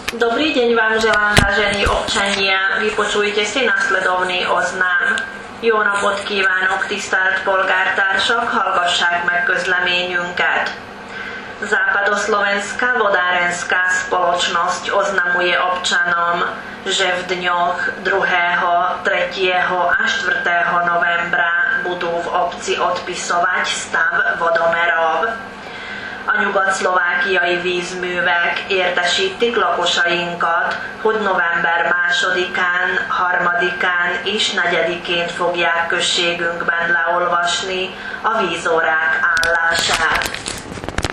Dobrý deň vám želám, vážení občania. Vypočujte si nasledovný oznám. Jó napot kívánok, tisztelt polgártársak, hallgassák meg közleményünket. Západoslowenská vodárenská spoločnosť oznamuje občanom, že v dňoch 2., 3. a 4. novembra budú v obci odpisovať stav vodomerov. A nyugat-szlovákiai vízművek értesítik lakosainkat, hogy november 2-án, 3-án és 4-én fogják községünkben leolvasni a vízórák állását.